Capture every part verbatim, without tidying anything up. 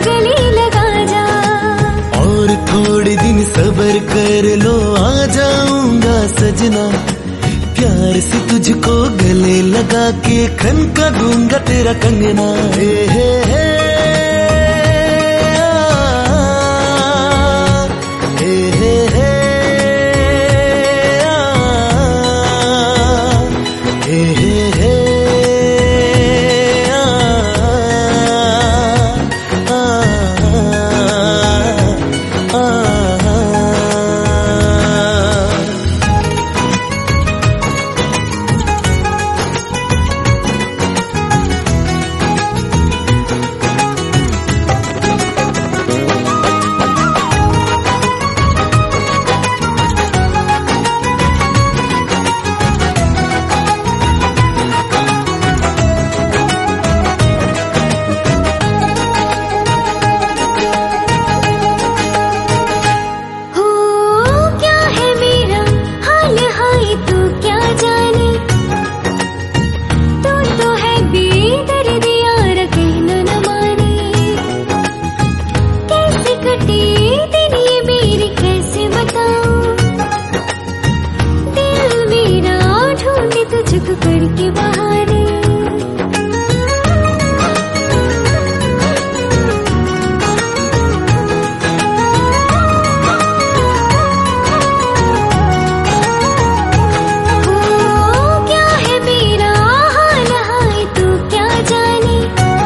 गले लगा जा। और थोड़े दिन सब्र कर लो, आ जाऊंगा सजना। प्यार से तुझको गले लगा के खनका दूंगा तेरा कंगना। हे हे हे करके बहारे। हो क्या है मेरा हाल हाय तू क्या जाने।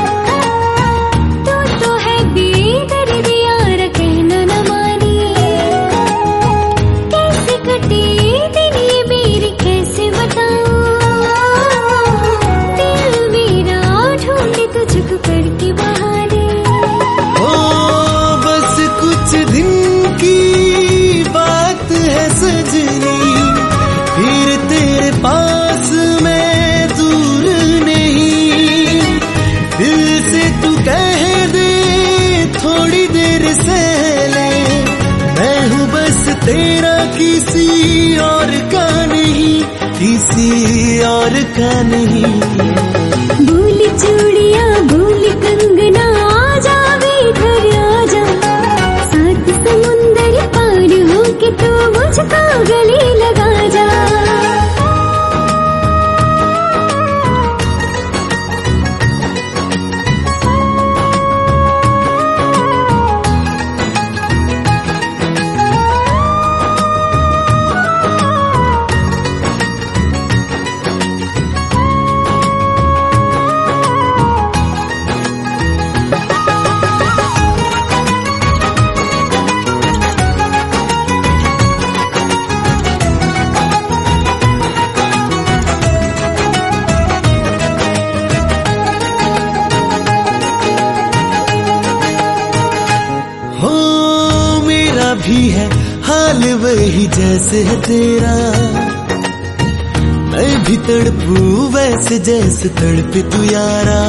तू तो है बेदर्द यार कहना न माने। कैसे कटे दिन ये मेरी कैसे बताऊं। तुझको करके बहारे। ओ बस कुछ दिन की बात है सजनी, फिर तेरे पास मैं दूर नहीं। दिल से तू कह दे थोड़ी देर से ले, मैं हूँ बस तेरा किसी और का नहीं, किसी और का नहीं। भूल चूड़िया भूल कंगना आ जा घर आ जा। सात समुंदर पार होके तू मुझको गले लगा जा। भी है हाल वही जैसे है तेरा। मैं भी तड़पू वैसे जैसे तड़पे तू यारा।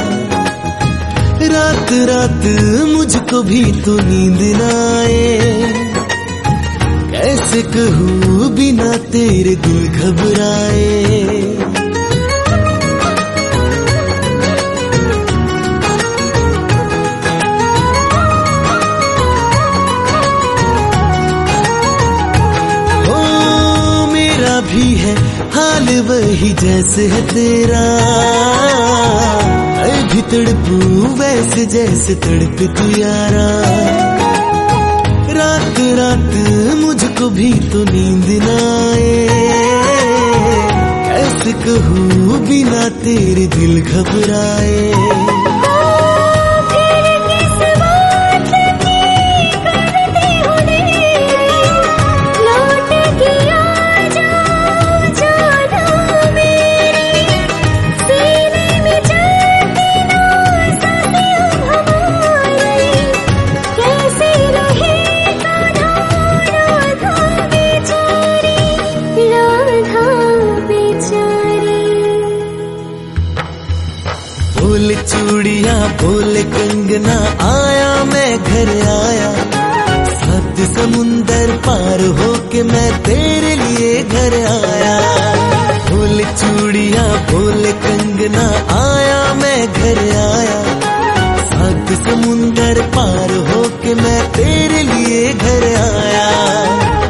रात रात मुझको भी तो नींद न आए। कैसे कहूँ बिना तेरे दिल घबराए। भी है हाल वही जैसे है तेरा। मैं भी तड़पू वैसे जैसे तड़पे तू यारा। रात रात मुझको भी तो नींद न आए। कैसे कहूँ बिना तेरे दिल घबराए। बोल चूड़िया बोल कंगना आया मैं घर आया। सात समुंदर पार होके मैं तेरे लिए घर आया। बोल चूड़िया बोल कंगना आया मैं घर आया। सात समुंदर समंदर पार होके मैं तेरे लिए घर आया।